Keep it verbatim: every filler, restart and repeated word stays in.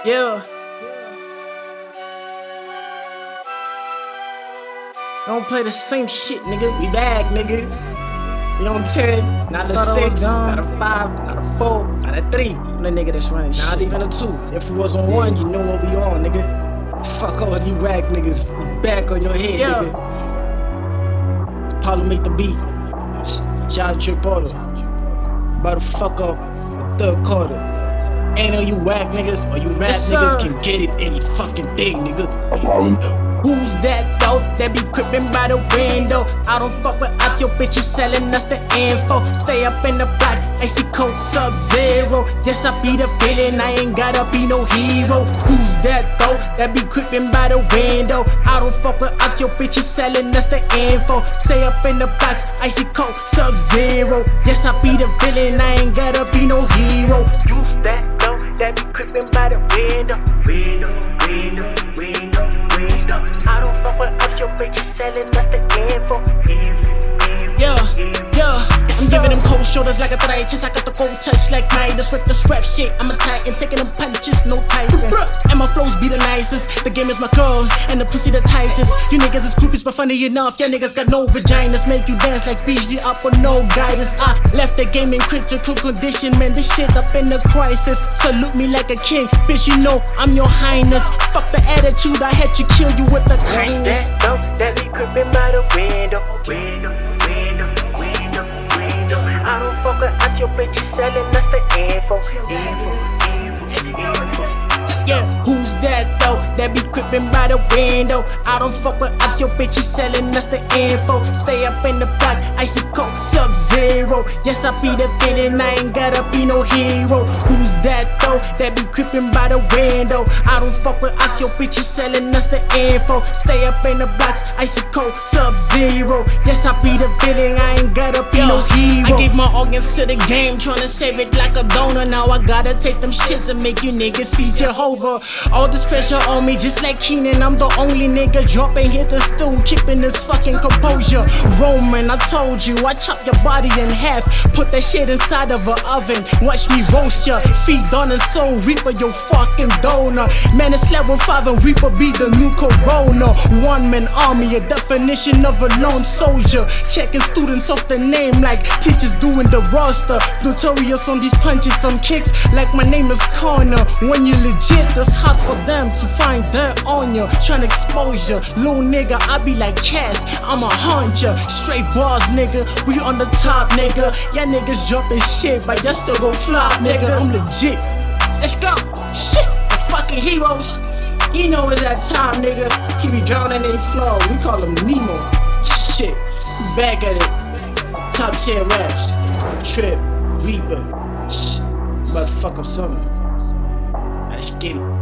Yeah. Don't play the same shit, nigga. We back, nigga. We on ten, not a six, not a five, not a four, not a three. The nigga that's running Not shit. even a two. If we was on one, you know what we on, nigga. Fuck all you whack niggas. We back on your head, Yeah. nigga. Paulo make the beat. Shout out Trip Auto. About to fuck up the third quarter. Ain't all you whack niggas or you rap Yes, niggas sir. can get it any fucking thing, nigga. Who's that though? That be creeping by the window. I don't fuck with us, your bitch is selling us the info. Stay up in the block, icy cold sub zero. Yes, I be the feeling, I ain't gotta be no hero. Who's that though? That be creeping by the window. I don't fuck with us, your bitch is selling us the info. Stay up in the box, icy cold sub zero. Yes, I be the villain, I ain't gotta be no hero. Who's that though? That be creeping by the window. Window, window, window, window. I don't fuck with us, your bitch is selling us the info. Yeah, yeah. I'm giving them cold shoulders like a arthritis. I got the cold touch like Midas with this rap shit. I'm a titan, taking them punches, no Tyson. And my flows be the nicest. The game is my girl, and the pussy the tightest. You niggas is groupies, but funny enough, your niggas got no vaginas. Make you dance like B G up with no guidance. I left the game in critical condition, man. This shit up in the crisis. Salute me like a king, bitch. You know I'm your highness. Fuck the attitude, I had to kill you with the kindness. That though, that be creeping by the window. Window, window, window, window. I don't fuck with us, your bitch is selling us the info. Info, info, info. Yeah, who's that though? That be creeping by the window. I don't fuck with us, your bitch is selling us the info. Stay up in the block, icy cold sub zero. Yes, I be the villain, I ain't gotta be no hero. Who's that though? That be creeping by the window. I don't fuck with us, your bitch is selling us the info. Stay up in the blocks, icy cold sub zero. Yes, I be the villain, I ain't gotta be no hero. I gave my organs to the game, tryna save it like a donor. Now I gotta take them shits and make you niggas see Jehovah. All this pressure on me, just like Keenan. I'm the only nigga dropping, hit the stool, keeping this fucking composure. Roman, I told you, I chop your body in half, put that shit inside of an oven. Watch me roast ya, feed on and soul, Reaper your fucking donor. Man, it's level five and Reaper be the new Corona. One man army, a definition of a lone soldier. Checking students off the name like teachers doing the roster. Notorious on these punches, some kicks like my name is Connor. When you legit, it's hard for them to find dirt on you. Tryna expose ya, little nigga, I be like Cass, I'm a hunter. Straight bars, nigga, we on the top, nigga. Y'all niggas dropping shit, but y'all still gon' flop, nigga. I'm legit. Let's go. Shit, the fucking heroes. You know it's that time, nigga. He be drowning in flow. We call him Nemo. Shit, we back at it. Top tier raps. Trip, Reaper. Shh, about to fuck up something. Let's get it.